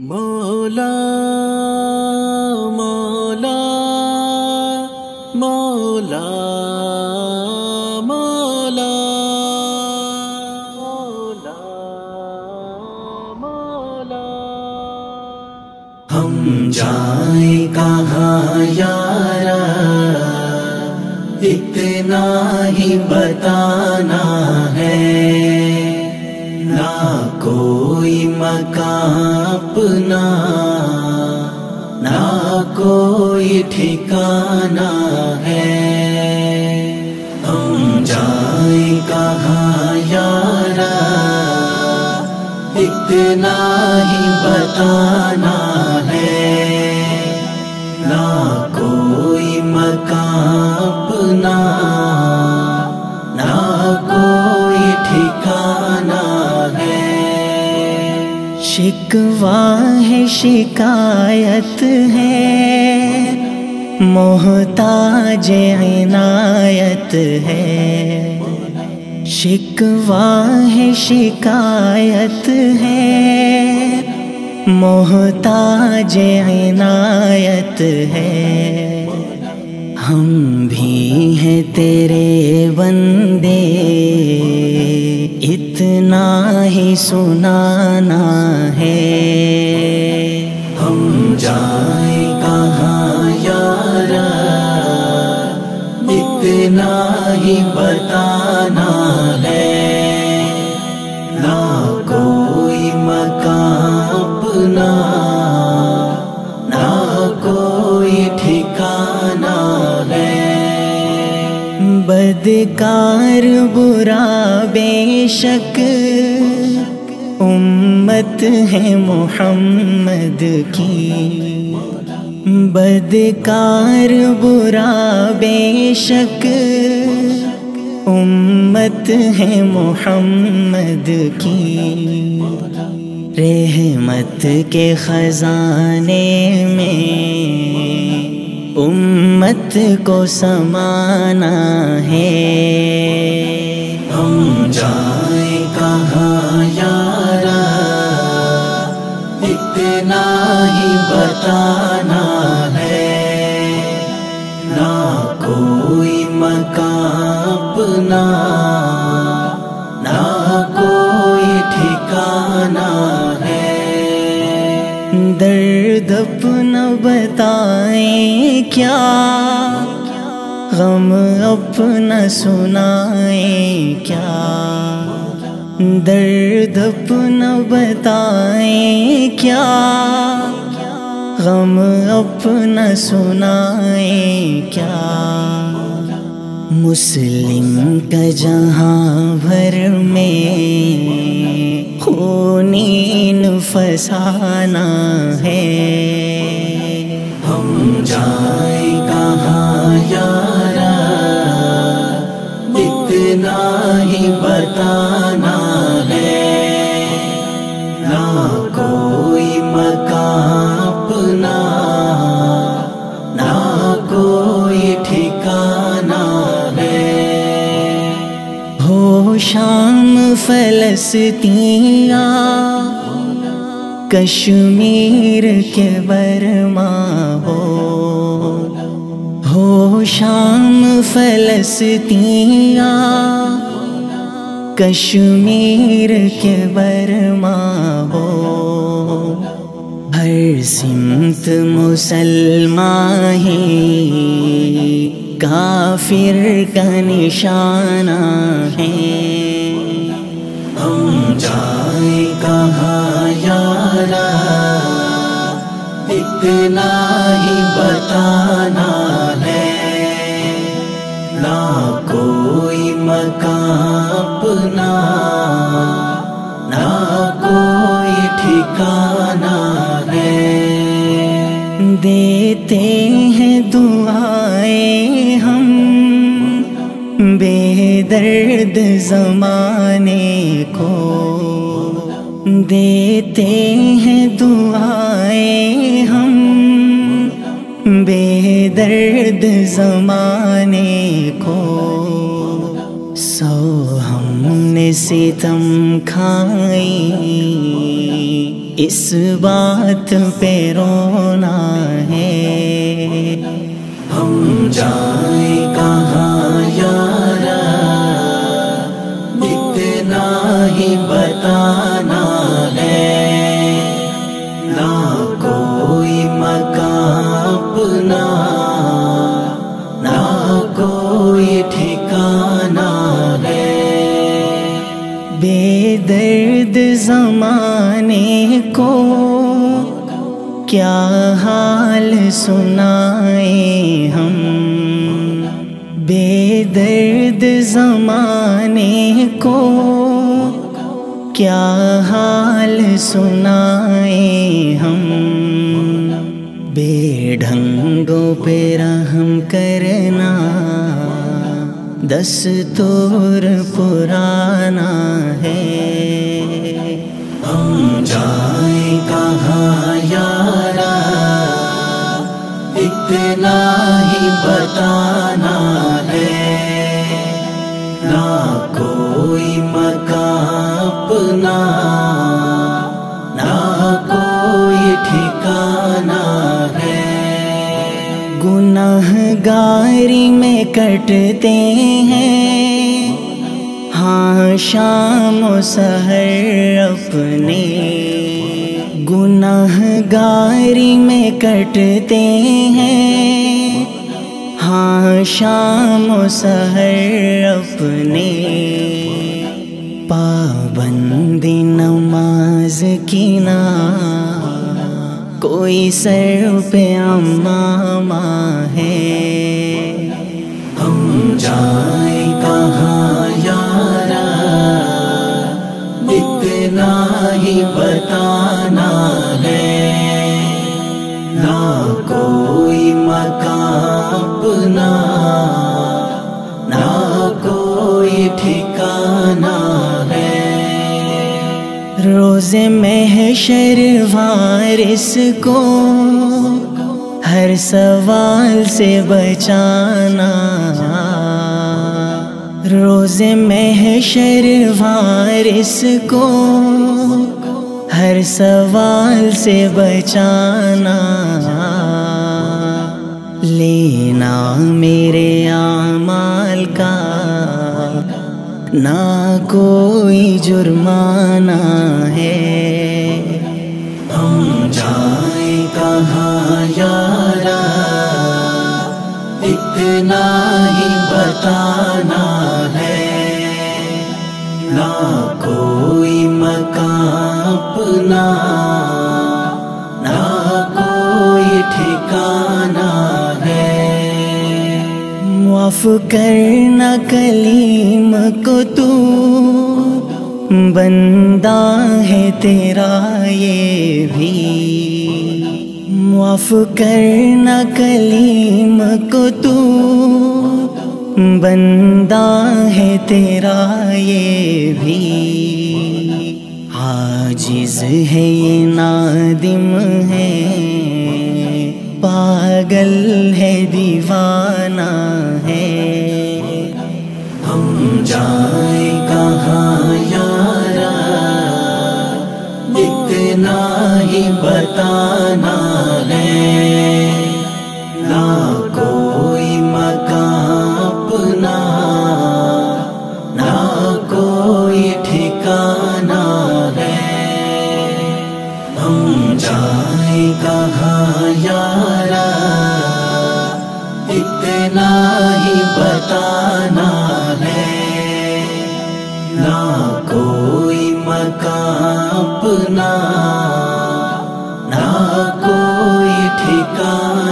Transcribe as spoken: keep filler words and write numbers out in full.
مولا مولا مولا مولا مولا مولا ہم جائیں کہاں یارا اتنا ہی بتانا ہے، نہ کوئی مکان اپنا نہ کوئی ٹھکانا ہے، ہم جائیں کہاں یارا اتنا ہی بتانا ہے، نہ کوئی مکان اپنا نہ کوئی ٹھکانا ہے۔ شکوہ ہے شکایت ہے، محتاج عنایت ہے، شکوہ ہے شکایت ہے، محتاج عنایت ہے، ہم بھی ہیں تیرے بندے اتنا ہی سنانا ہے، ہم جائیں کہاں یارا اتنا ہی بتانا ہے، نہ کوئی مکان اپنا نہ کوئی ٹھکانا ہے۔ بدکار برا بے شک امت ہے محمد کی، بدکار برا بے شک امت ہے محمد کی، رحمت کے خزانے میں امت کو سمانا ہے، ہم جائیں کہاں یارا اتنا ہی بتانا ہے، نہ کوئی مکان اپنا نہ کوئی ٹھکانا ہے۔ درد اپنا بتائیں کیا، غم اپنا سنائیں کیا، درد اپنا بتائیں کیا، غم اپنا سنائیں کیا، مسلم کا جہاں بھر میں خونین فسانہ ہے، ہم جائیں کہاں یارا اتنا ہی بتانا ہے، نہ کوئی مکان اپنا نہ کوئی ٹھکانا ہے۔ ہو شام فلسطینیا کشمیر کے برما ہو، ہو شام فلسطینیا کشمیر کے برما ہو، ہر سمت مسلمان ہی کافر کا نشانہ ہے، ہم جائیں کہاں یارا اتنا ہی بتانا ہے، نہ کوئی مکان اپنا نہ کوئی ٹھکانا ہے۔ دیتے ہیں دعائیں ہم بے درد زمانے کو، دیتے ہیں دعائیں ہم بے درد زمانے کو، سو ہم نے ستم کھائیں اس بات پہ رونا ہے، ہم جائیں کہاں یارا اتنا ہی بتانا ہے، نہ کوئی مکان اپنا نہ کوئی ٹھکانا ہے، بے درد زمانے کو کیا حال سنائیں ہم، بے درد زمانے کو کیا حال سنائیں ہم، بے ڈھنگوں پہ رحم کرنا دستور پرانا ہے، ہم جائیں کہاں یارا اتنا ہی بتانا ہے، نہ کوئی مکان اپنا نہ کوئی ٹھکانا ہے، گناہ گاری میں کٹتے ہیں ہاں شام و سحر اپنے، گناہ گاری میں کٹتے ہیں ہاں شام و سحر اپنے، پابندی نماز کی نہ کوئی سر پہ امامہ ہے، ہم جائیں کہاں یارا اتنا ہی بتانا ہے، نہ کوئی مکان اپنا نہ کوئی ٹھکانا ہے، روز محشر وارث کو ہر سوال سے بچانا، روز محشر وارث کو ہر سوال سے بچانا، لینا میرے اعمال کا نہ کوئی جرمانہ ہے، ہم جائیں کہاں یارا اتنا ہی بتانا ہے، نہ کوئی مکان اپنا نہ کوئی ٹھکانا ہے، معاف کرنا کلیم کو تو بندہ ہے تیرا یہ بھی، معاف کرنا کلیم کو تو بندہ ہے تیرا یہ بھی، عاجز ہے یہ نادم ہے پاگل ہے دیوانہ ہے، ہم جائیں کہاں یارا اتنا ہی بتانا ہے، نہ کوئی مکان اپنا نہ کوئی ٹھکانا ہے، ہم جائیں کہاں یارا اتنا ہی بتانا ہے، نہ کوئی مکان اپنا نہ کوئی ٹھکانا